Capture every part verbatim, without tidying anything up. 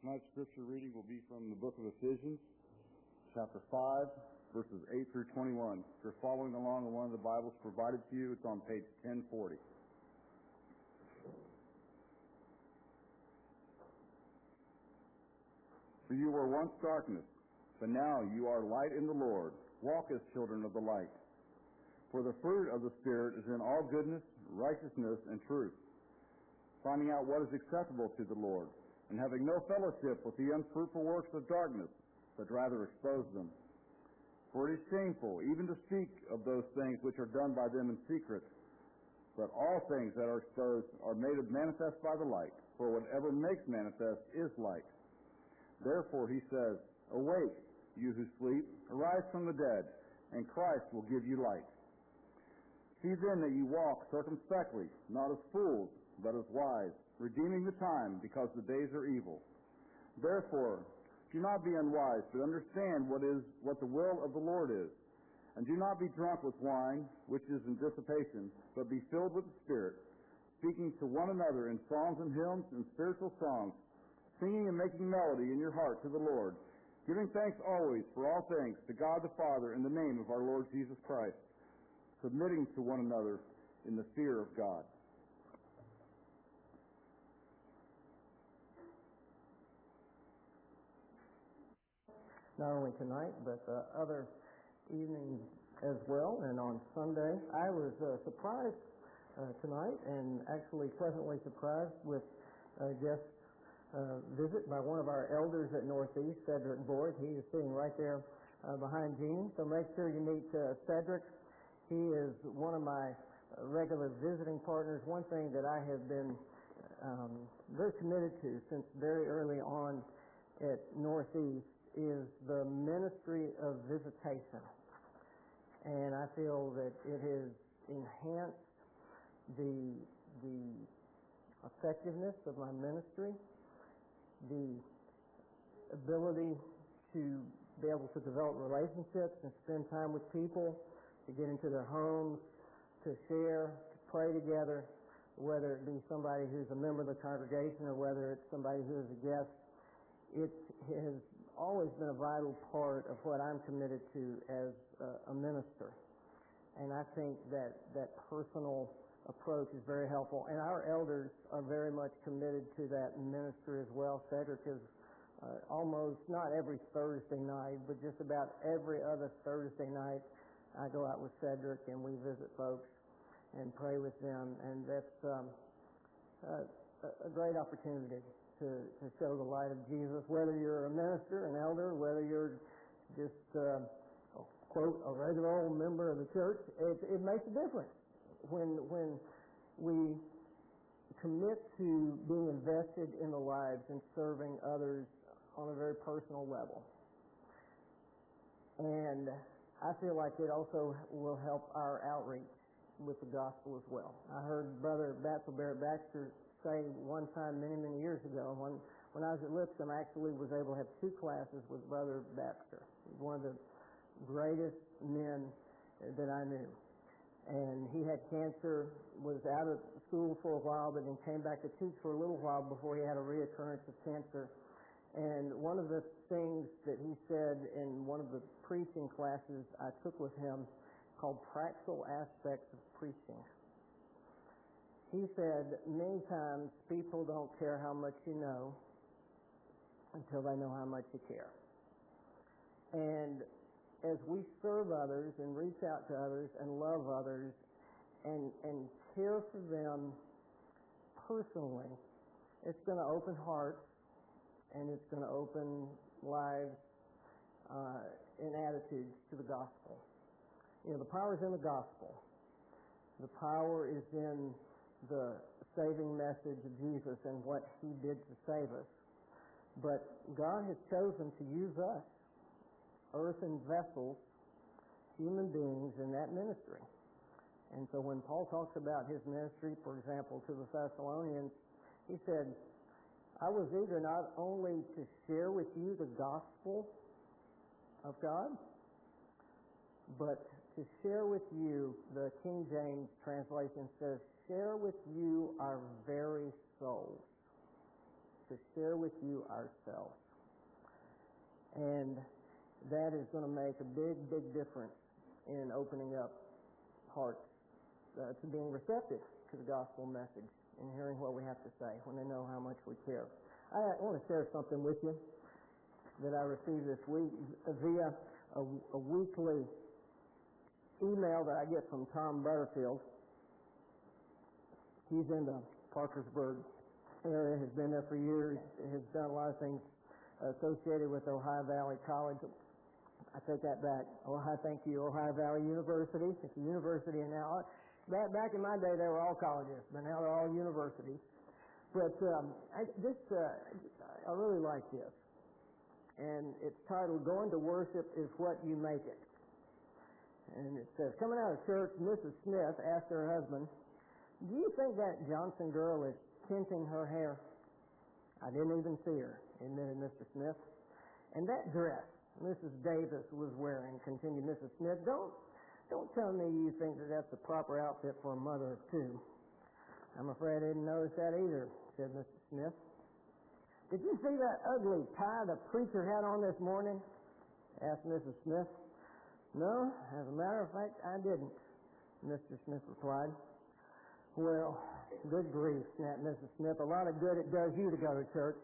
Tonight's scripture reading will be from the book of Ephesians, chapter five, verses eight through twenty-one. If you're following along in one of the Bibles provided to you, it's on page ten forty. For you were once darkness, but now you are light in the Lord. Walk as children of the light. For the fruit of the Spirit is in all goodness, righteousness, and truth, finding out what is acceptable to the Lord, and having no fellowship with the unfruitful works of darkness, but rather expose them. For it is shameful even to speak of those things which are done by them in secret. But all things that are exposed are made manifest by the light, for whatever makes manifest is light. Therefore he says, Awake, you who sleep, arise from the dead, and Christ will give you light. See then that you walk circumspectly, not as fools, but as wise, redeeming the time, because the days are evil. Therefore, do not be unwise, but understand what is what the will of the Lord is. And do not be drunk with wine, which is in dissipation, but be filled with the Spirit, speaking to one another in psalms and hymns and spiritual songs, singing and making melody in your heart to the Lord, giving thanks always for all things to God the Father in the name of our Lord Jesus Christ, submitting to one another in the fear of God. Not only tonight, but uh, other evenings as well, and on Sunday. I was uh, surprised uh, tonight, and actually pleasantly surprised with a guest uh, visit by one of our elders at Northeast, Cedric Boyd. He is sitting right there uh, behind Jean, so make sure you meet uh, Cedric. He is one of my regular visiting partners. One thing that I have been um, very committed to since very early on at Northeast is the ministry of visitation. And I feel that it has enhanced the, the effectiveness of my ministry, the ability to be able to develop relationships and spend time with people, to get into their homes, to share, to pray together, whether it be somebody who's a member of the congregation or whether it's somebody who is a guest. It has always been a vital part of what I'm committed to as a minister. And I think that that personal approach is very helpful. And our elders are very much committed to that ministry as well. Cedric is uh, almost, not every Thursday night, but just about every other Thursday night, I go out with Cedric and we visit folks and pray with them. And that's um, uh, a great opportunity To, to show the light of Jesus, whether you're a minister, an elder, whether you're just, uh, quote, a regular old member of the church. It, it makes a difference when, when we commit to being invested in the lives and serving others on a very personal level. And I feel like it also will help our outreach with the gospel as well. I heard Brother Batzel Barrett Baxter say one time many, many years ago, when, when I was at Lipscomb, I actually was able to have two classes with Brother Baxter. He was one of the greatest men that I knew. And he had cancer, was out of school for a while, but then came back to teach for a little while before he had a reoccurrence of cancer. And one of the things that he said in one of the preaching classes I took with him called Practical Aspects of Preaching. He said, many times people don't care how much you know until they know how much you care. And as we serve others and reach out to others and love others and, and care for them personally, it's going to open hearts and it's going to open lives uh, and attitudes to the gospel. You know, the power is in the gospel. The power is in the saving message of Jesus and what He did to save us. But God has chosen to use us, earthen vessels, human beings, in that ministry. And so when Paul talks about his ministry, for example, to the Thessalonians, he said, I was eager not only to share with you the gospel of God, but to share with you, the King James translation says, share with you our very souls. to share with you ourselves. And that is going to make a big, big difference in opening up hearts uh, to being receptive to the gospel message and hearing what we have to say when they know how much we care. I want to share something with you that I received this week via a, a weekly email that I get from Tom Butterfield. He's in the Parkersburg area, has been there for years, has done a lot of things associated with Ohio Valley College. I take that back. Ohio, thank you, Ohio Valley University. It's a university now. Back, back in my day, they were all colleges, but now they're all universities. But um, I, this, uh, I really like this. And it's titled, Going to Worship is What You Make It. And it says, coming out of church, Missus Smith asked her husband, do you think that Johnson girl is tinting her hair? I didn't even see her, admitted Mister Smith. And that dress Missus Davis was wearing, continued Missus Smith, don't, don't tell me you think that that's the proper outfit for a mother of two. I'm afraid I didn't notice that either, said Mister Smith. Did you see that ugly tie the preacher had on this morning? Asked Missus Smith. No, as a matter of fact, I didn't, Mister Smith replied. Well, good grief, snapped Missus Smith. A lot of good it does you to go to church.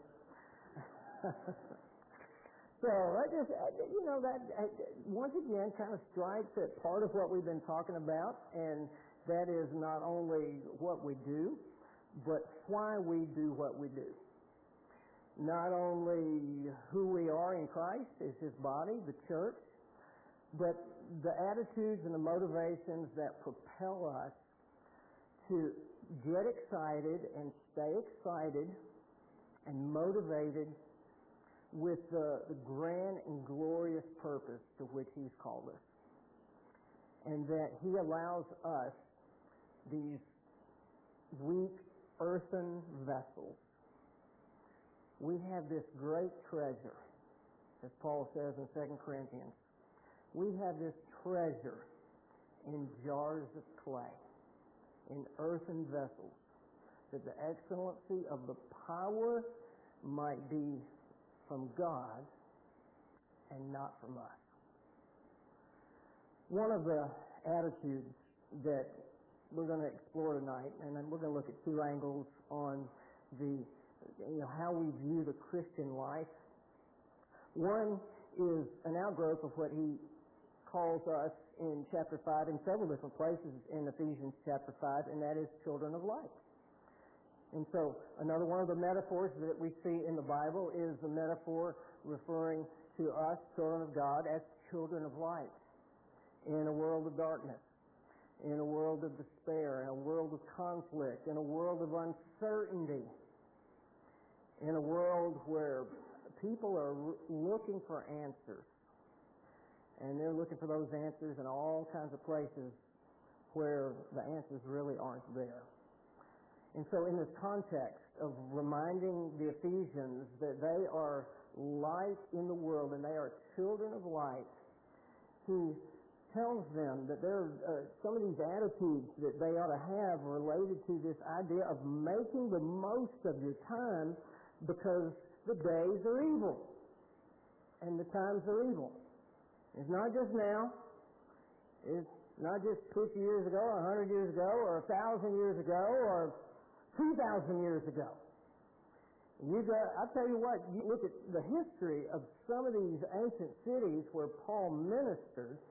So, I just, you know, that once again kind of strikes at part of what we've been talking about, and that is not only what we do, but why we do what we do. Not only who we are in Christ as His body, the church, but the attitudes and the motivations that propel us to get excited and stay excited and motivated with the, the grand and glorious purpose to which He's called us. And that He allows us, these weak earthen vessels, we have this great treasure, as Paul says in Second Corinthians. We have this treasure in jars of clay, in earthen vessels, that the excellency of the power might be from God and not from us. One of the attitudes that we're going to explore tonight, and then we're going to look at two angles on the, you know, how we view the Christian life. One is an outgrowth of what he calls us in chapter five, in several different places in Ephesians chapter five, and that is children of light. And so another one of the metaphors that we see in the Bible is the metaphor referring to us, children of God, as children of light in a world of darkness, in a world of despair, in a world of conflict, in a world of uncertainty, in a world where people are looking for answers. And they're looking for those answers in all kinds of places where the answers really aren't there. And so in this context of reminding the Ephesians that they are light in the world and they are children of light, he tells them that there are uh, some of these attitudes that they ought to have related to this idea of making the most of your time because the days are evil and the times are evil. It's not just now. It's not just fifty years ago or one hundred years ago or one thousand years ago or two thousand years ago. You got, I'll tell you what, you look at the history of some of these ancient cities where Paul ministered,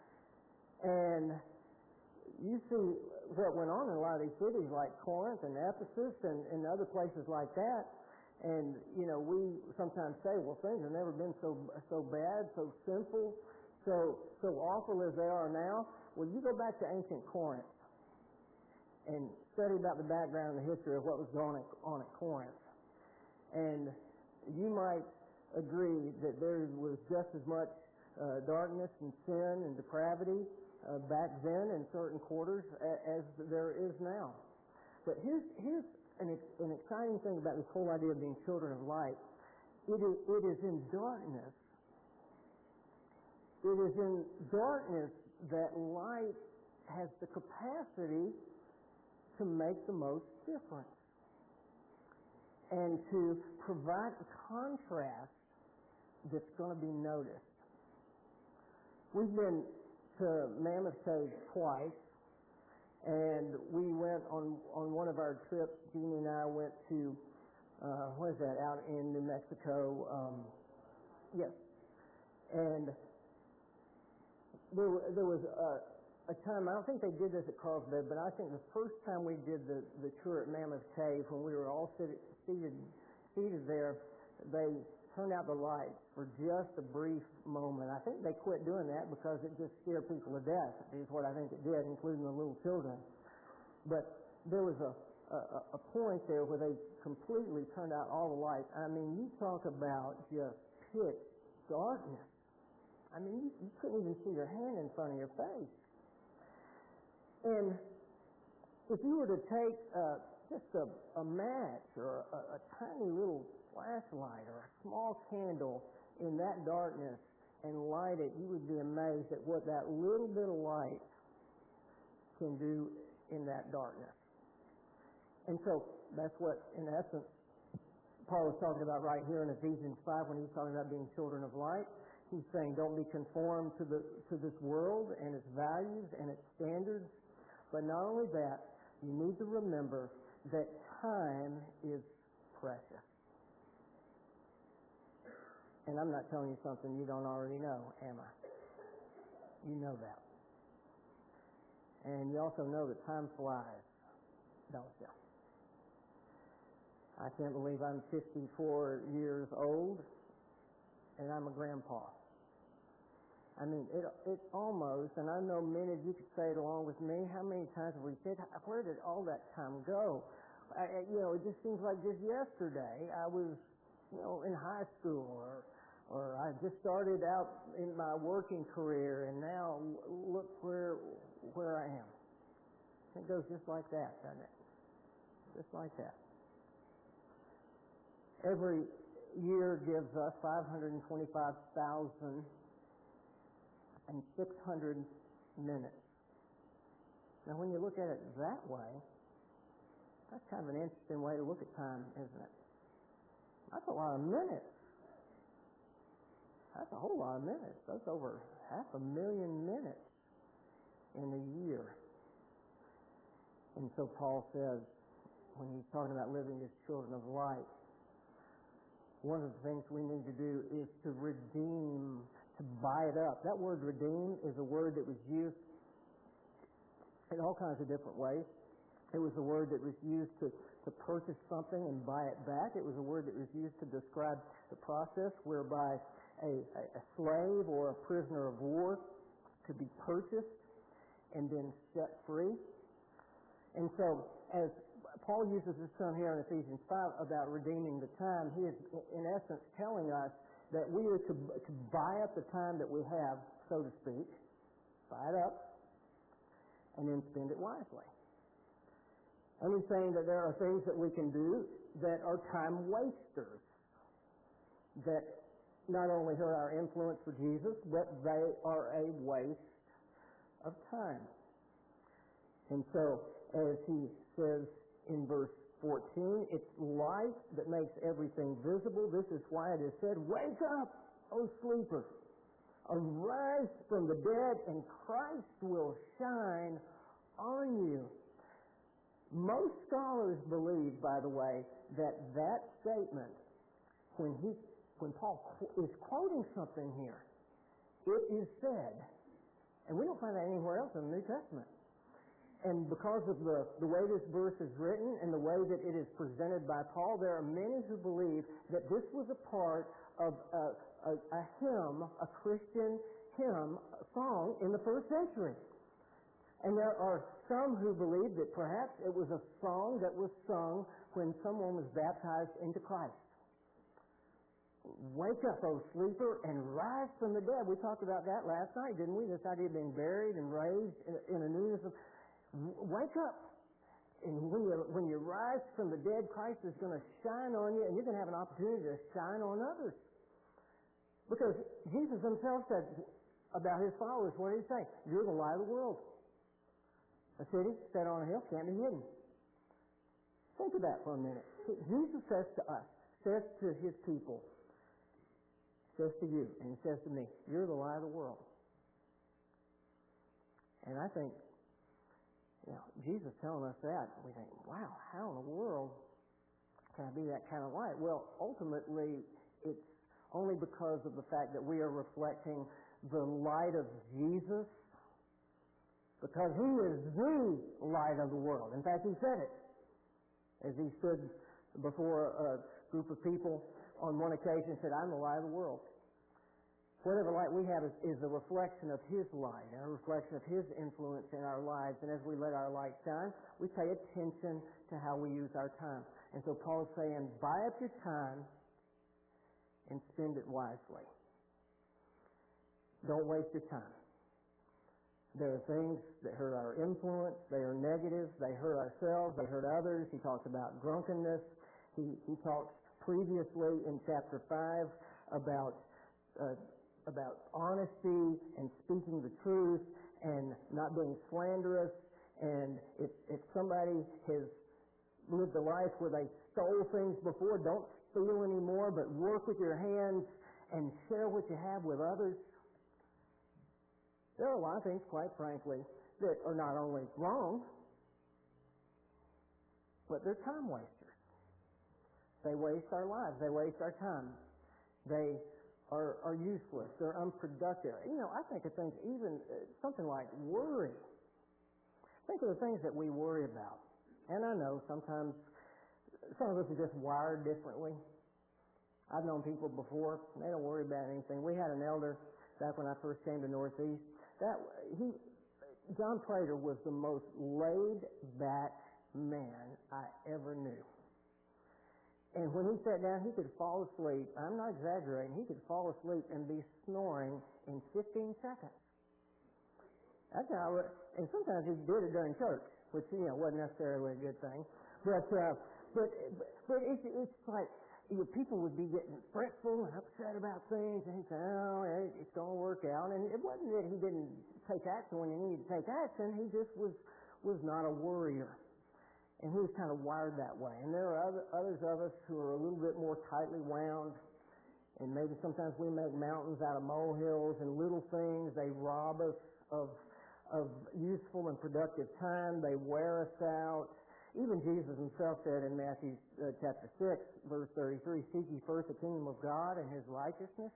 and you see what went on in a lot of these cities like Corinth and Ephesus and, and other places like that. And, you know, we sometimes say, well, things have never been so so bad, so simple, so so awful as they are now. Well, you go back to ancient Corinth and study about the background and the history of what was going on at Corinth. And you might agree that there was just as much uh, darkness and sin and depravity uh, back then in certain quarters as, as there is now. But here's, here's an, an exciting thing about this whole idea of being children of light. It is, it is in darkness. It is in darkness that light has the capacity to make the most difference. and to provide a contrast that's going to be noticed. We've been to Mammoth Cave twice, and we went on, on one of our trips, Jeannie and I went to, uh, what is that, out in New Mexico, um, yes, and there, there was a, a time, I don't think they did this at Carlsbad, but I think the first time we did the, the tour at Mammoth Cave, when we were all seated, seated, seated there, they turned out the lights for just a brief moment. I think they quit doing that because it just scared people to death, is what I think it did, including the little children. But there was a, a, a point there where they completely turned out all the lights. I mean, you talk about just pitch darkness. I mean, you, you couldn't even see your hand in front of your face. And if you were to take uh, just a, a match or a, a tiny little flashlight or a small candle in that darkness and light it, you would be amazed at what that little bit of light can do in that darkness. And so that's what, in essence, Paul is talking about right here in Ephesians five when he's talking about being children of light. He's saying don't be conformed to the to this world and its values and its standards. But not only that, you need to remember that time is precious. And I'm not telling you something you don't already know, am I? You know that. And you also know that time flies, don't you? I can't believe I'm fifty-four years old and I'm a grandpa. I mean, it it almost, and I know many of you could say it along with me, how many times have we said, where did all that time go? I, you know, it just seems like just yesterday I was, you know, in high school, or or I just started out in my working career, and now look where where I am. It goes just like that, doesn't it? Just like that. Every year gives us five hundred twenty-five thousand six hundred minutes. Now, when you look at it that way, that's kind of an interesting way to look at time, isn't it? That's a lot of minutes. That's a whole lot of minutes. That's over half a million minutes in a year. And so Paul says, when he's talking about living as children of light, one of the things we need to do is to redeem, to buy it up. That word redeem is a word that was used in all kinds of different ways. It was a word that was used to, to purchase something and buy it back. It was a word that was used to describe the process whereby a, a, a slave or a prisoner of war could be purchased and then set free. And so, as Paul uses this term here in Ephesians five about redeeming the time, he is in essence telling us that we are to, to buy up the time that we have, so to speak, buy it up, and then spend it wisely. And he's saying that there are things that we can do that are time wasters, that not only hurt our influence for Jesus, but they are a waste of time. And so, as he says in verse fourteen, it's light that makes everything visible. This is why it is said, wake up, O sleeper, arise from the dead, and Christ will shine on you. Most scholars believe, by the way, that that statement, when he, when Paul is quoting something here, it is said, and we don't find that anywhere else in the New Testament. And because of the, the way this verse is written and the way that it is presented by Paul, there are many who believe that this was a part of a, a, a hymn, a Christian hymn, a song in the first century. And there are some who believe that perhaps it was a song that was sung when someone was baptized into Christ. Wake up, O sleeper, and rise from the dead. We talked about that last night, didn't we? This idea of being buried and raised in, in a newness of... Wake up. And when you, when you rise from the dead, Christ is going to shine on you, and you're going to have an opportunity to shine on others. Because Jesus himself said about his followers, what did he say? You're the light of the world. A city set on a hill can't be hidden. Think of that for a minute. Jesus says to us, says to his people, says to you, and he says to me, you're the light of the world. And I think, you know, Jesus telling us that, we think, wow, how in the world can I be that kind of light? Well, ultimately, it's only because of the fact that we are reflecting the light of Jesus, because he is the light of the world. In fact, he said it as he stood before a group of people on one occasion and said, I'm the light of the world. Whatever light we have is, is a reflection of his light, and a reflection of his influence in our lives. And as we let our light shine, we pay attention to how we use our time. And so Paul's saying, buy up your time and spend it wisely. Don't waste your time. There are things that hurt our influence. They are negative. They hurt ourselves. They hurt others. He talks about drunkenness. He, he talks previously in chapter five about uh, about honesty and speaking the truth and not being slanderous. And if, if somebody has lived a life where they stole things before, don't steal anymore, but work with your hands and share what you have with others. There are a lot of things, quite frankly, that are not only wrong, but they're time wasters. They waste our lives. They waste our time. They are, are useless. They're unproductive. You know, I think of things, even uh, something like worry. Think of the things that we worry about. And I know sometimes some of us are just wired differently. I've known people before, they don't worry about anything. We had an elder back when I first came to Northeast. That he, John Prater was the most laid-back man I ever knew. And when he sat down, he could fall asleep. I'm not exaggerating. He could fall asleep and be snoring in fifteen seconds. That's how. And sometimes he did it during church, which you know wasn't necessarily a good thing. But uh, but but it's it's like. You know, people would be getting fretful and upset about things, and he'd say, oh, it's going to work out. And it wasn't that he didn't take action when he needed to take action. He just was was not a worrier. And he was kind of wired that way. And there are other, others of us who are a little bit more tightly wound, and maybe sometimes we make mountains out of molehills, and little things, they rob us of, of useful and productive time. They wear us out. Even Jesus himself said in Matthew uh, chapter six, verse thirty-three, seek ye first the kingdom of God and his righteousness,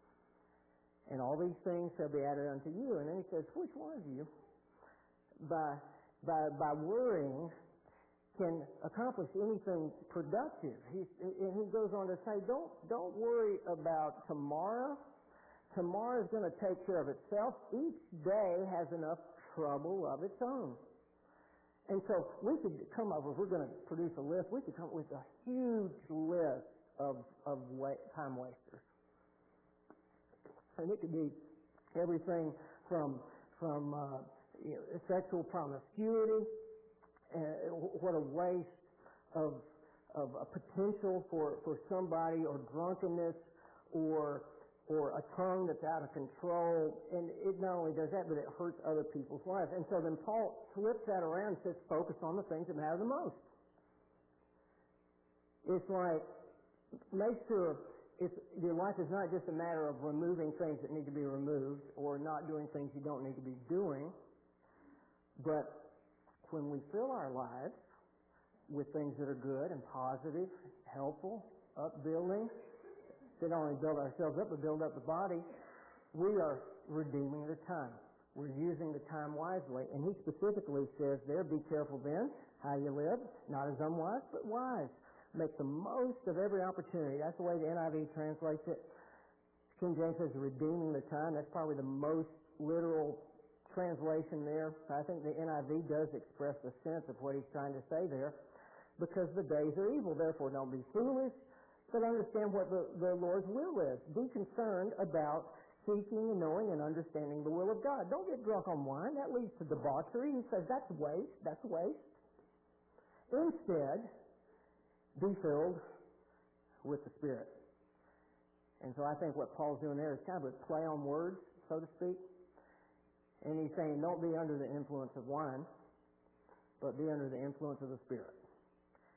and all these things shall be added unto you. And then he says, which one of you, by, by, by worrying, can accomplish anything productive? He, and he goes on to say, don't, don't worry about tomorrow. Tomorrow is going to take care of itself. Each day has enough trouble of its own. And so we could come up, if we're going to produce a list, we could come up with a huge list of, of wa- time wasters. And it could be everything from, from uh, you know, sexual promiscuity, uh, what a waste of, of a potential for, for somebody, or drunkenness, or or a tongue that's out of control. And it not only does that, but it hurts other people's lives. And so then Paul flips that around and says, focus on the things that matter the most. It's like, make sure it's, your life is not just a matter of removing things that need to be removed, or not doing things you don't need to be doing, but when we fill our lives with things that are good and positive, helpful, upbuilding, that not only build ourselves up, but build up the body, we are redeeming the time. We're using the time wisely. And he specifically says there, be careful then how you live, not as unwise, but wise. Make the most of every opportunity. That's the way the N I V translates it. King James says redeeming the time. That's probably the most literal translation there. I think the N I V does express the sense of what he's trying to say there. Because the days are evil. Therefore, don't be foolish, but understand what the, the Lord's will is. Be concerned about seeking and knowing and understanding the will of God. Don't get drunk on wine. That leads to debauchery. He says that's waste. That's waste. Instead, be filled with the Spirit. And so I think what Paul's doing there is kind of a play on words, so to speak. And he's saying don't be under the influence of wine, but be under the influence of the Spirit.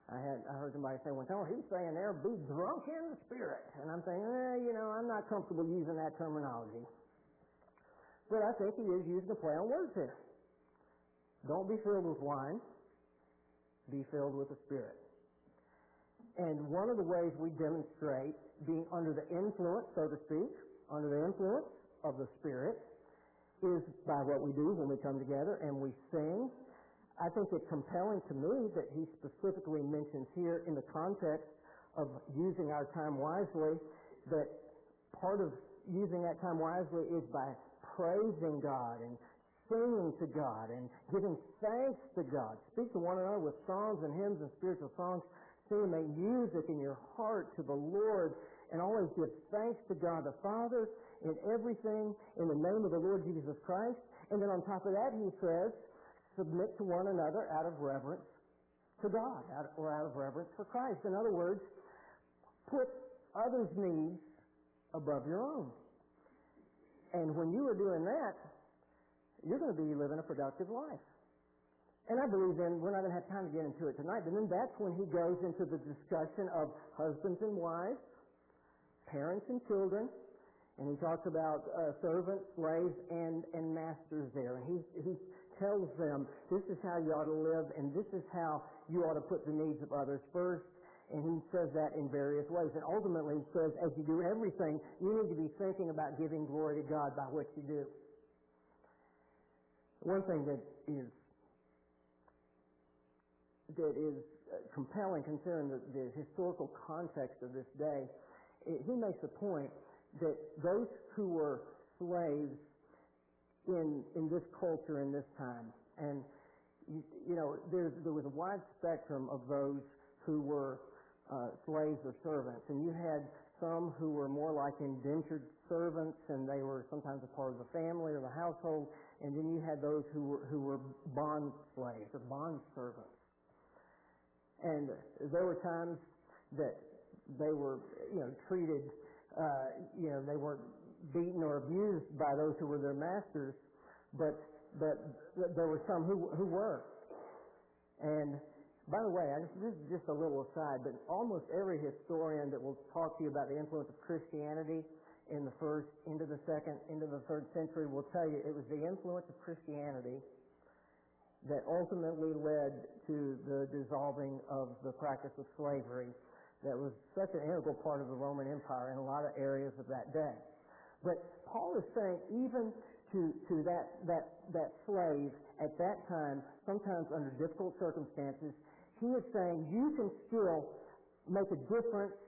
I had I heard somebody say one time, oh, he's saying there, be drunk in the Spirit. And I'm saying, eh, you know, I'm not comfortable using that terminology. But I think he is using a play on words here. Don't be filled with wine. Be filled with the Spirit. And one of the ways we demonstrate being under the influence, so to speak, under the influence of the Spirit, is by what we do when we come together and we sing. I think it's compelling to me that he specifically mentions here in the context of using our time wisely, that part of using that time wisely is by praising God and singing to God and giving thanks to God. Speak to one another with songs and hymns and spiritual songs. Sing and make music in your heart to the Lord, and always give thanks to God the Father in everything in the name of the Lord Jesus Christ. And then on top of that, he says, submit to one another out of reverence to God, out, or out of reverence for Christ. In other words, put others' needs above your own. And when you are doing that, you're going to be living a productive life. And I believe then, we're not going to have time to get into it tonight, but then that's when he goes into the discussion of husbands and wives, parents and children, and he talks about uh, servants, slaves, and, and masters there. And he, he tells them, this is how you ought to live, and this is how you ought to put the needs of others first. And he says that in various ways. And ultimately he says, as you do everything, you need to be thinking about giving glory to God by what you do. One thing that is that is compelling considering the, the historical context of this day, it, he makes the point that those who were slaves in in this culture in this time, and you, you know, there there was a wide spectrum of those who were uh, slaves or servants, and you had some who were more like indentured servants, and they were sometimes a part of the family or the household, and then you had those who were who were bond slaves or bond servants. And there were times that they were, you know, treated, uh, you know, they weren't beaten or abused by those who were their masters, but but there were some who who were. And by the way, I just, this is just a little aside, but almost every historian that will talk to you about the influence of Christianity in the first, into the second, into the third century will tell you it was the influence of Christianity that ultimately led to the dissolving of the practice of slavery that was such an integral part of the Roman Empire in a lot of areas of that day. But Paul is saying even to, to that, that, that slave at that time, sometimes under difficult circumstances, he is saying you can still make a difference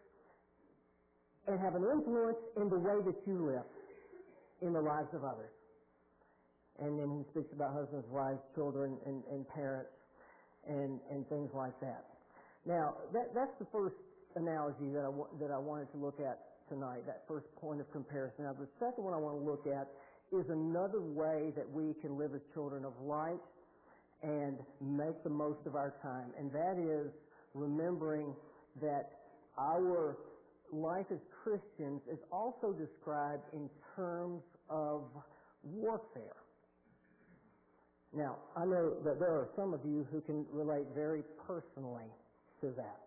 and have an influence in the way that you live in the lives of others. And then he speaks about husbands, wives, children, and, and parents, and, and things like that. Now, that, that's the first analogy that I, that I wanted to look at tonight, that first point of comparison. Now, the second one I want to look at is another way that we can live as children of light and make the most of our time, and that is remembering that our life as Christians is also described in terms of warfare. Now, I know that there are some of you who can relate very personally to that.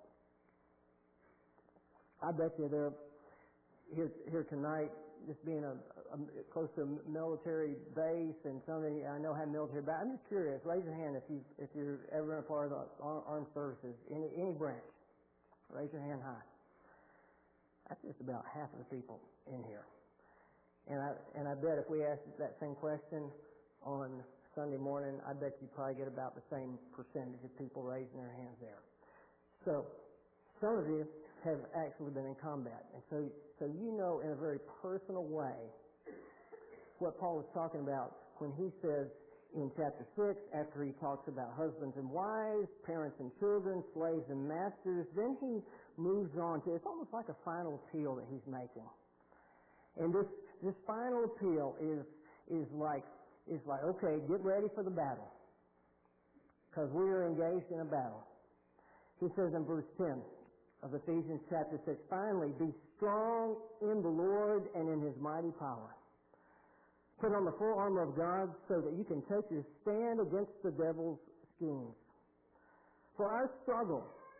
I bet you they're here, here tonight, just being a, a, close to a military base, and some of you I know have military background. I'm just curious. Raise your hand if you if you're ever in a part of the armed services, any any branch. Raise your hand high. That's just about half of the people in here. And I and I bet if we asked that same question on Sunday morning, I bet you probably get about the same percentage of people raising their hands there. So some of you have actually been in combat, and so so you know in a very personal way what Paul was talking about when he says in chapter six, after he talks about husbands and wives, parents and children, slaves and masters, then he moves on to, it's almost like a final appeal that he's making. And this this final appeal is is like is like, okay, get ready for the battle, because we are engaged in a battle. He says in verse ten of Ephesians chapter six, finally, be strong in the Lord and in His mighty power. Put on the full armor of God so that you can take your stand against the devil's schemes. For our struggle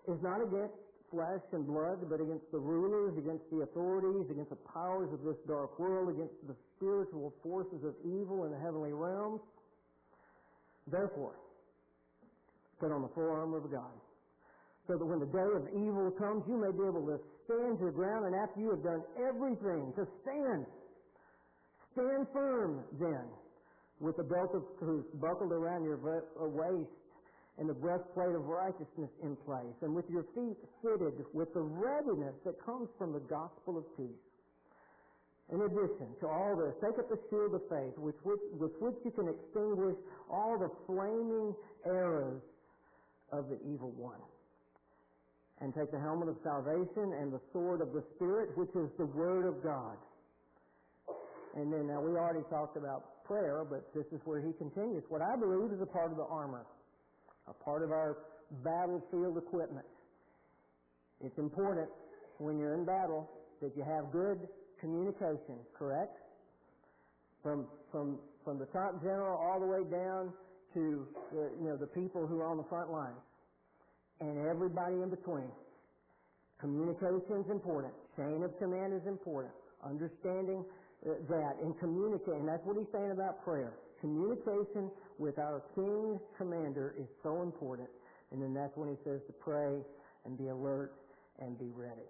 is not against flesh and blood, but against the rulers, against the authorities, against the powers of this dark world, against the spiritual forces of evil in the heavenly realms. Therefore, put on the full armor of God, so that when the day of evil comes, you may be able to stand your ground, and after you have done everything, to stand. Stand firm, then, with the belt of truth buckled around your waist, and the breastplate of righteousness in place, and with your feet fitted with the readiness that comes from the gospel of peace. In addition to all this, take up the shield of faith, with which, with which you can extinguish all the flaming arrows of the evil one. And take the helmet of salvation and the sword of the Spirit, which is the Word of God. And then, now we already talked about prayer, but this is where he continues. What I believe is a part of the armor, a part of our battlefield equipment. It's important when you're in battle that you have good communication, correct? From from from the top general all the way down to the, you know, the people who are on the front lines and everybody in between. Communication is important. Chain of command is important. Understanding that and communicating. That's what he's saying about prayer. Communication with our King Commander is so important. And then that's when he says to pray and be alert and be ready.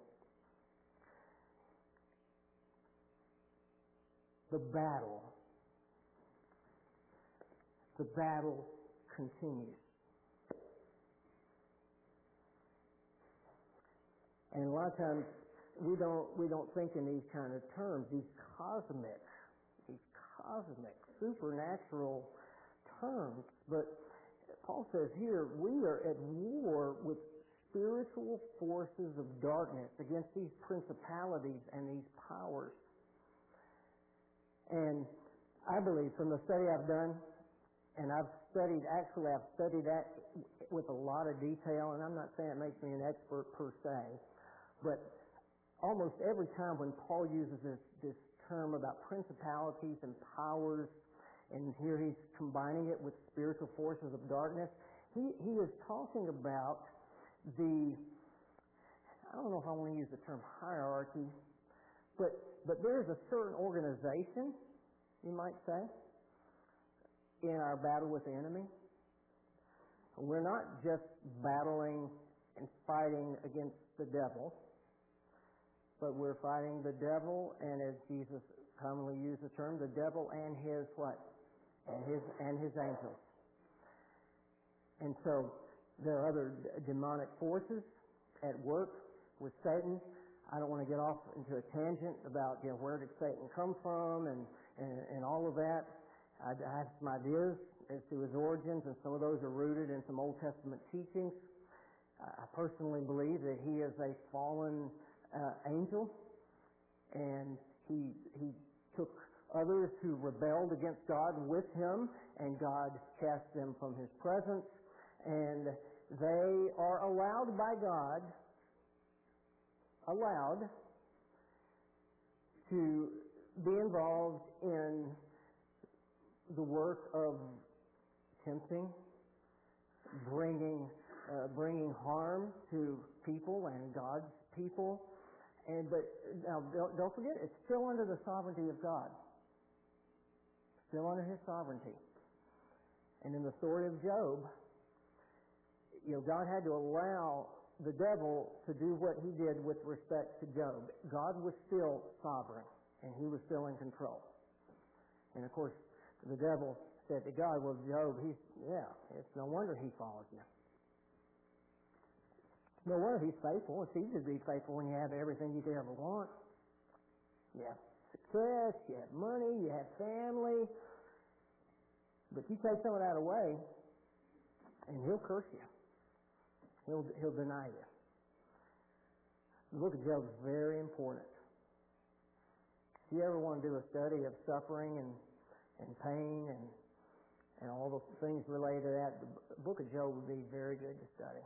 The battle. The battle continues. And a lot of times we don't we don't think in these kind of terms, these cosmic these cosmic, supernatural terms. But Paul says here, we are at war with spiritual forces of darkness against these principalities and these powers. And I believe from the study I've done, and I've studied, actually I've studied that with a lot of detail, and I'm not saying it makes me an expert per se, but almost every time when Paul uses this, this term about principalities and powers, and here he's combining it with spiritual forces of darkness, he, he is talking about the, I don't know if I want to use the term hierarchy, but, but there's a certain organization, you might say, in our battle with the enemy. We're not just battling and fighting against the devil, but we're fighting the devil, and as Jesus commonly used the term, the devil and his what? And his and his angels. And so there are other demonic forces at work with Satan. I don't want to get off into a tangent about, you know, where did Satan come from and, and, and all of that. I, I have some ideas as to his origins, and some of those are rooted in some Old Testament teachings. I personally believe that he is a fallen Uh, angel, and he he took others who rebelled against God with him, and God cast them from his presence, and they are allowed by God allowed to be involved in the work of tempting, bringing uh, bringing harm to people and God's people. And but now don't, don't forget, it's still under the sovereignty of God. Still under his sovereignty. And in the story of Job, you know, God had to allow the devil to do what he did with respect to Job. God was still sovereign, and he was still in control. And of course, the devil said to God, well, Job, he's, yeah, it's no wonder he follows you. No wonder he's faithful. It's easy to be faithful when you have everything you could ever want. You have success, you have money, you have family. But you take some of that away, and he'll curse you. He'll, he'll deny you. The book of Job is very important. If you ever want to do a study of suffering and, and pain and, and all the things related to that, the book of Job would be very good to study.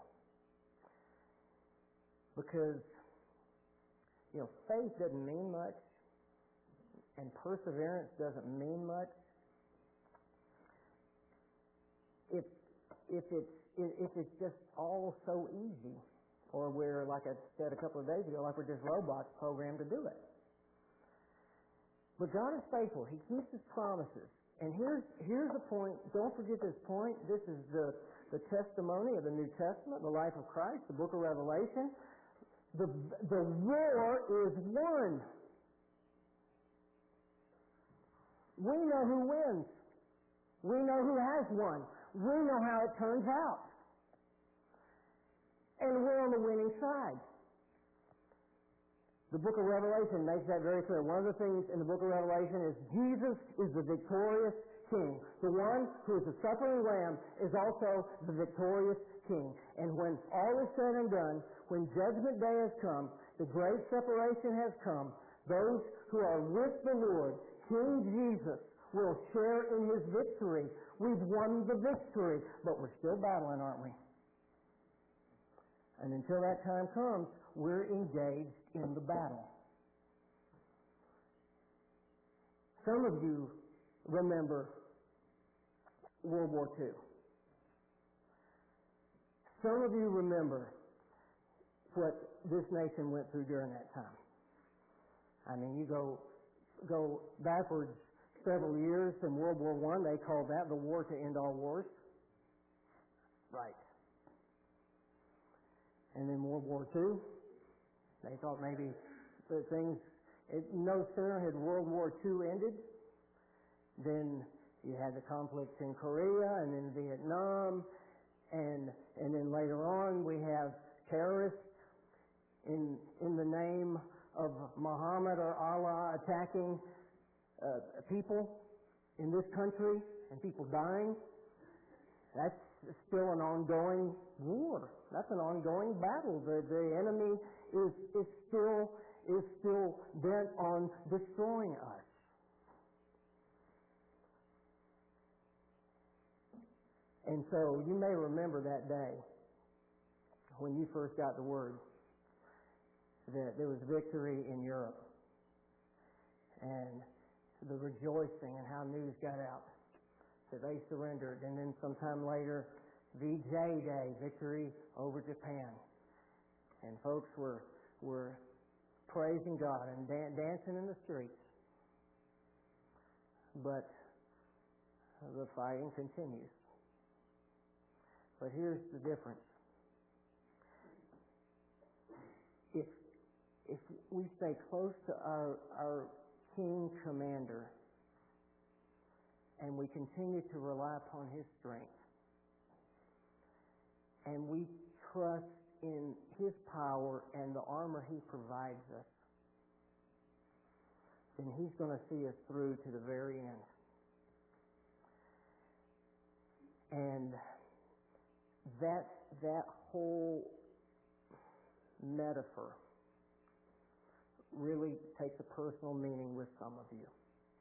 Because, you know, faith doesn't mean much, and perseverance doesn't mean much if if it's if it's just all so easy or we're, like I said a couple of days ago, like we're just robots programmed to do it. But God is faithful. He keeps His promises. And here's here's the point. Don't forget this point. This is the, the testimony of the New Testament, the life of Christ, the book of Revelation. The, the war is won. We know who wins. We know who has won. We know how it turns out. And we're on the winning side. The book of Revelation makes that very clear. One of the things in the book of Revelation is Jesus is the victorious King. The one who is the suffering Lamb is also the victorious King. And when all is said and done, when Judgment Day has come, the great separation has come, those who are with the Lord, King Jesus, will share in His victory. We've won the victory, but we're still battling, aren't we? And until that time comes, we're engaged in the battle. Some of you remember World War Two. Some of you remember what this nation went through during that time. I mean, you go go backwards several years from World War One, they called that the war to end all wars. Right. And then World War Two, they thought maybe the things, it, no sooner had World War Two ended, then you had the conflicts in Korea and then Vietnam, and and then later on we have terrorists in in the name of Muhammad or Allah attacking uh, people in this country and people dying. That's still an ongoing war. That's an ongoing battle. The the enemy is is still is still bent on destroying us. And so you may remember that day when you first got the word that there was victory in Europe, and the rejoicing and how news got out that they surrendered, and then sometime later, V J Day, victory over Japan, and folks were were praising God and dan- dancing in the streets. But the fighting continues. But here's the difference. If if we stay close to our our King Commander, and we continue to rely upon His strength, and we trust in His power and the armor He provides us, then He's going to see us through to the very end. And that that whole metaphor really takes a personal meaning with some of you.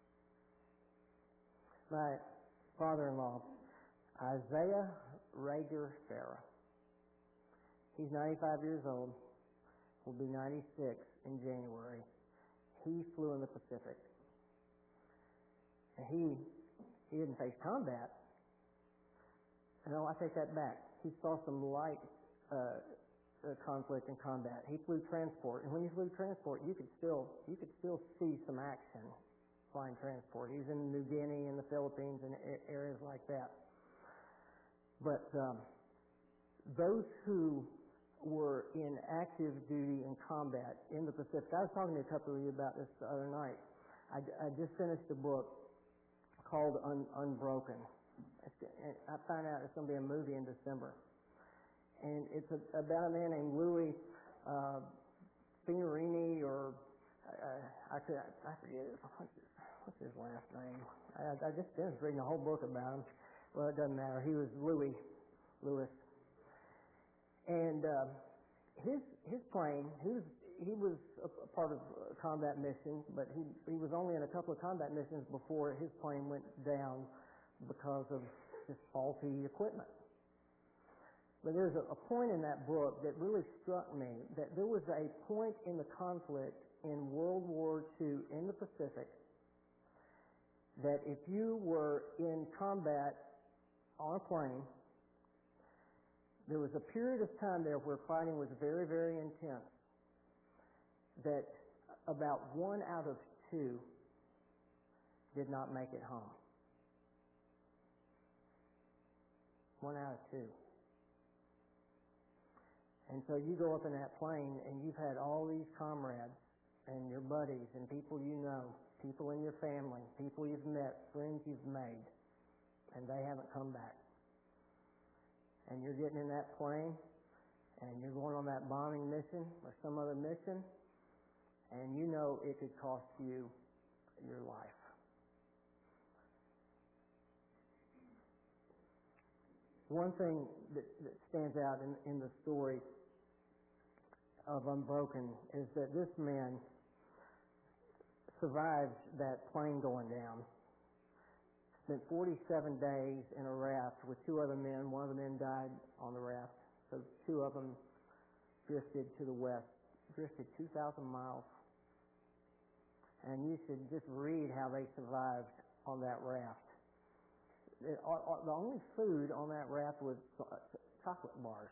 My father-in-law, Isaiah Rager Farah, he's ninety-five years old, will be ninety-six in January. He flew in the Pacific. And he he didn't face combat. No, I take that back. He saw some light uh, uh, conflict and combat. He flew transport, and when you flew transport, you could still you could still see some action flying transport. He was in New Guinea and the Philippines and areas like that. But um, those who were in active duty and combat in the Pacific, I was talking to a couple of you about this the other night. I, I just finished a book called Un, Unbroken. It's, I found out it's going to be a movie in December. And it's a, about a man named Louis uh, Signorini, or uh, I, could, I forget it. What's his, what's his last name? I, I just finished reading a whole book about him. Well, it doesn't matter. He was Louis. Louis. And uh, his his plane, he was he was a, a part of a combat mission, but he he was only in a couple of combat missions before his plane went down because of just faulty equipment. But there's a, a point in that book that really struck me, that there was a point in the conflict in World War Two in the Pacific that if you were in combat on a plane, there was a period of time there where fighting was very, very intense, that about one out of two did not make it home. One out of two. And so you go up in that plane and you've had all these comrades and your buddies and people you know, people in your family, people you've met, friends you've made, and they haven't come back. And you're getting in that plane and you're going on that bombing mission or some other mission, and you know it could cost you your life. One thing that, that stands out in, in the story of Unbroken is that this man survived that plane going down, spent forty-seven days in a raft with two other men. One of the men died on the raft, so two of them drifted to the west, drifted two thousand miles. And you should just read how they survived on that raft. It, uh, the only food on that raft was chocolate bars.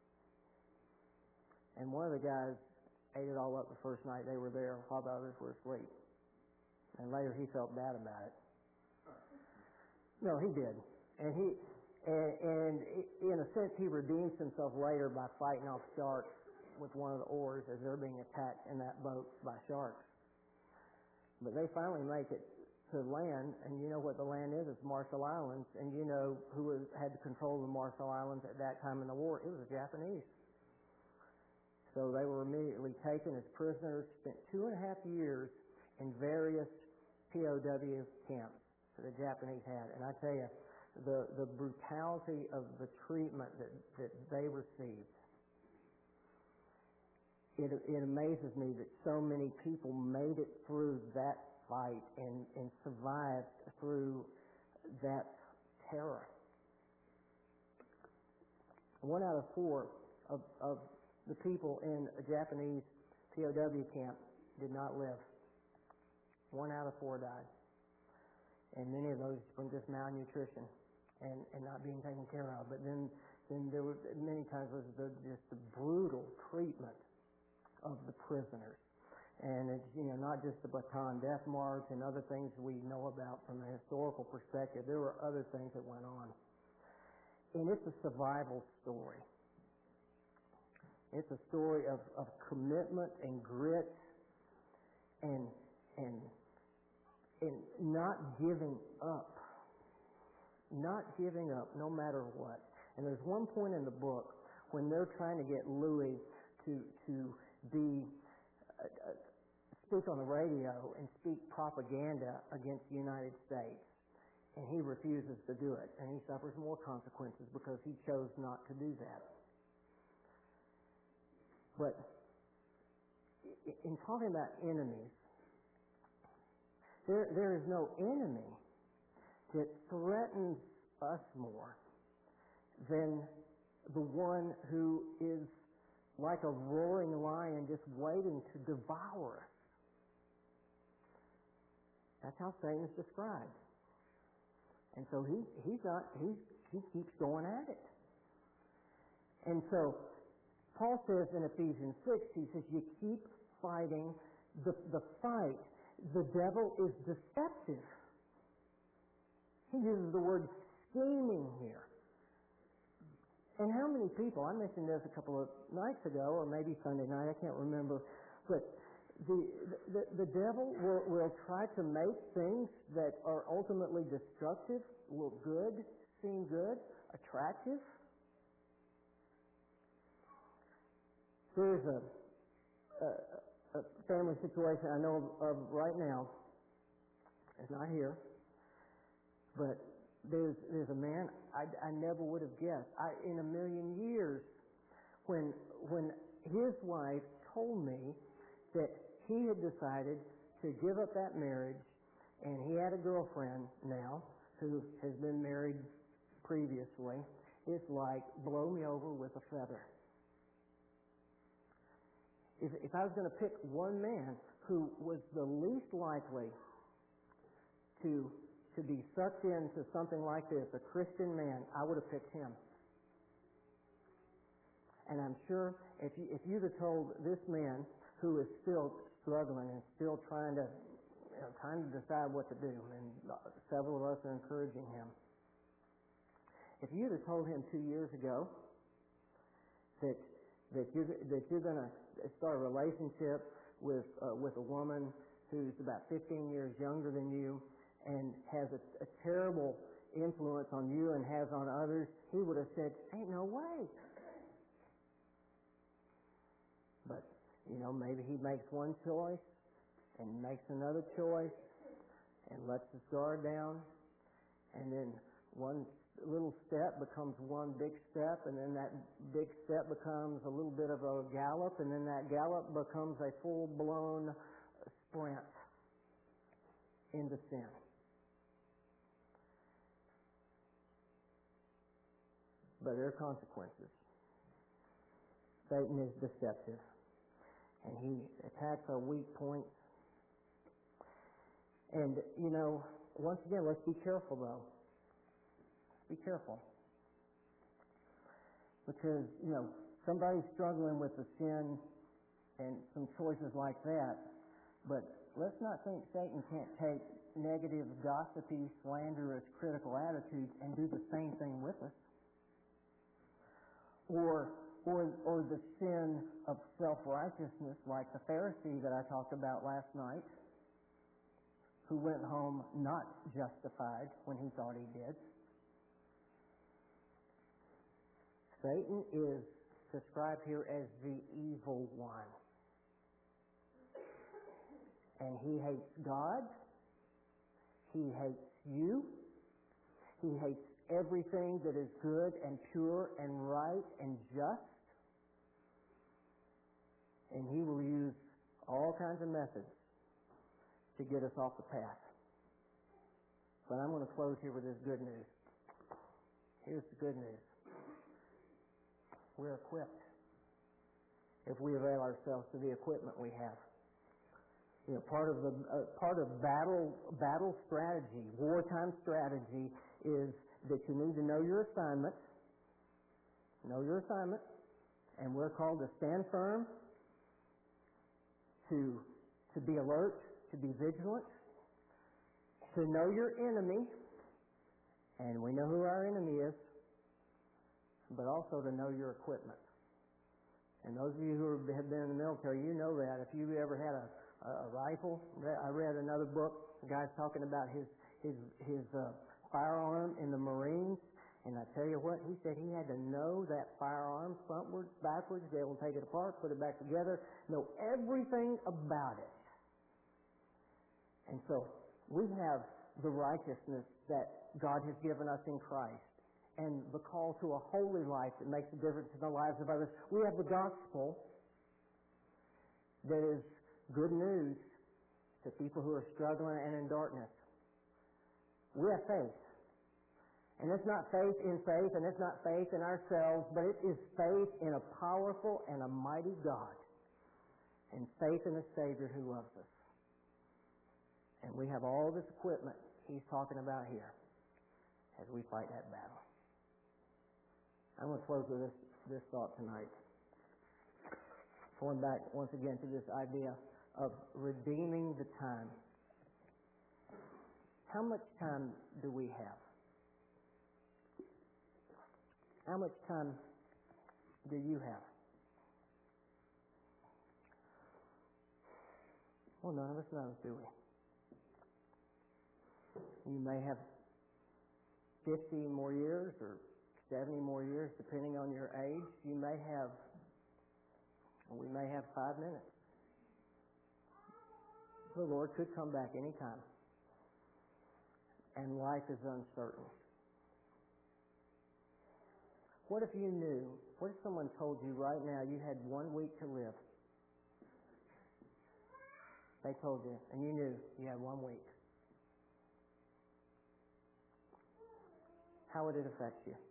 And one of the guys ate it all up the first night they were there while the others were asleep. And later he felt bad about it. No, he did. And he, and, and in a sense, he redeems himself later by fighting off sharks with one of the oars as they're being attacked in that boat by sharks. But they finally make it to land, and you know what the land is? It's Marshall Islands, and you know who was, had to control the Marshall Islands at that time in the war? It was the Japanese. So they were immediately taken as prisoners, spent two and a half years in various P O W camps that the Japanese had. And I tell you, the, the brutality of the treatment that, that they received, it, it amazes me that so many people made it through that fight and, and survived through that terror. One out of four of, of the people in a Japanese P O W camp did not live. One out of four died. And many of those from just malnutrition and, and not being taken care of. But then, then there were many times was the, just the brutal treatment of the prisoners. And it's, you know, not just the Bataan Death March and other things we know about from a historical perspective. There were other things that went on. And it's a survival story. It's a story of, of commitment and grit and and and not giving up. Not giving up no matter what. And there's one point in the book when they're trying to get Louis to to be uh, speak on the radio and speak propaganda against the United States, and he refuses to do it, and he suffers more consequences because he chose not to do that. But in talking about enemies, there there is no enemy that threatens us more than the one who is like a roaring lion just waiting to devour us. That's how Satan is described. And so he he's not he he keeps going at it. And so Paul says in Ephesians six, he says, you keep fighting the the fight. The devil is deceptive. He uses the word scheming here. And how many people, I mentioned this a couple of nights ago, or maybe Sunday night, I can't remember, but the the, the devil will, will try to make things that are ultimately destructive look good, seem good, attractive. There's a, a, a family situation I know of, of right now. It's not here, but There's there's a man I, I never would have guessed. I, in a million years, when when his wife told me that he had decided to give up that marriage, and he had a girlfriend now who has been married previously, it's like blow me over with a feather. If, if I was going to pick one man who was the least likely to to be sucked into something like this, a Christian man, I would have picked him. And I'm sure if, you, if you'd have told this man who is still struggling and still trying to, you know, trying to decide what to do, and several of us are encouraging him, if you'd have told him two years ago that that you're that you're going to start a relationship with uh, with a woman who's about fifteen years younger than you and has a, a terrible influence on you and has on others, he would have said, "Ain't no way." But you know, maybe he makes one choice and makes another choice and lets his guard down, and then one little step becomes one big step, and then that big step becomes a little bit of a gallop, and then that gallop becomes a full-blown sprint into sin. But there are consequences. Satan is deceptive, and he attacks our weak points. And, you know, once again, let's be careful, though. Be careful. Because, you know, somebody's struggling with a sin and some choices like that, but let's not think Satan can't take negative, gossipy, slanderous, critical attitudes and do the same thing with us. Or, or, or the sin of self-righteousness, like the Pharisee that I talked about last night, who went home not justified when he thought he did. Satan is described here as the evil one. And he hates God. He hates you. He hates everything that is good and pure and right and just. And he will use all kinds of methods to get us off the path. But I'm going to close here with this good news. Here's the good news. We're equipped if we avail ourselves to the equipment we have. You know, part of the uh, part of battle battle strategy, wartime strategy, is that you need to know your assignment. Know your assignment, and we're called to stand firm, to to be alert, to be vigilant, to know your enemy, and we know who our enemy is, but also to know your equipment. And those of you who have been in the military, you know that. If you ever had a, a rifle, I read another book, the guy's talking about his his his uh, firearm in the Marines, and I tell you what, he said he had to know that firearm frontwards, backwards, be able to take it apart, put it back together, know everything about it. And so we have the righteousness that God has given us in Christ, and the call to a holy life that makes a difference in the lives of others. We have the gospel that is good news to people who are struggling and in darkness. We have faith. And it's not faith in faith, and it's not faith in ourselves, but it is faith in a powerful and a mighty God, and faith in a Savior who loves us. And we have all this equipment he's talking about here as we fight that battle. I'm going to close with this, this thought tonight. Going back once again to this idea of redeeming the time. How much time do we have? How much time do you have? Well, none of us knows, do we? You may have fifty more years or seventy more years, depending on your age. You may have, we may have five minutes. The Lord could come back any time. And life is uncertain. What if you knew, what if someone told you right now you had one week to live? They told you, and you knew you had one week. How would it affect you?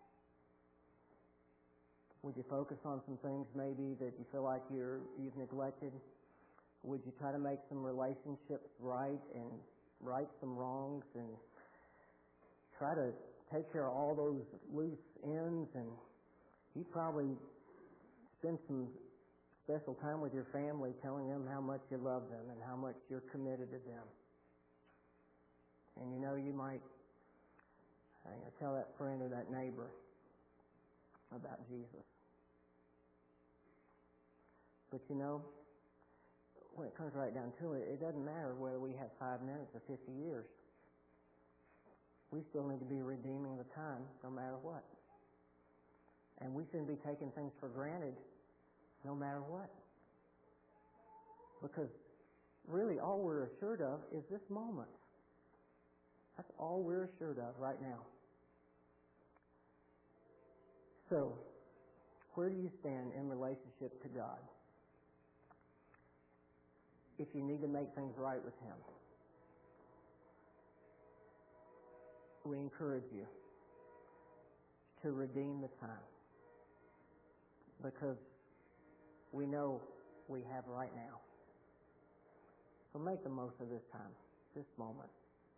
Would you focus on some things maybe that you feel like you're, you've neglected? Would you try to make some relationships right and right some wrongs and try to take care of all those loose ends? And you probably spend some special time with your family, telling them how much you love them and how much you're committed to them. And you know, you might uh, you know, tell that friend or that neighbor about Jesus. But you know, when it comes right down to it, it doesn't matter whether we have five minutes or fifty years. We still need to be redeeming the time no matter what. And we shouldn't be taking things for granted no matter what. Because really all we're assured of is this moment. That's all we're assured of right now. So, where do you stand in relationship to God? If you need to make things right with Him, we encourage you to redeem the time, because we know we have right now. So make the most of this time, this moment,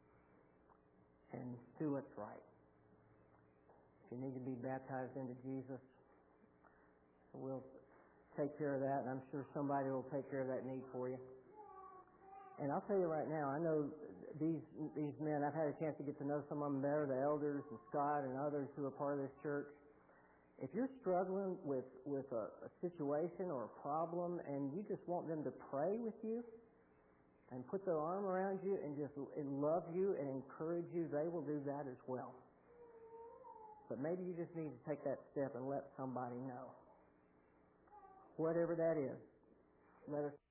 and do what's right. If you need to be baptized into Jesus, we'll take care of that, and I'm sure somebody will take care of that need for you. And I'll tell you right now, I know these these men, I've had a chance to get to know some of them better, the elders and Scott and others who are part of this church. If you're struggling with, with a, a situation or a problem and you just want them to pray with you and put their arm around you and just and love you and encourage you, they will do that as well. But maybe you just need to take that step and let somebody know. Whatever that is, let us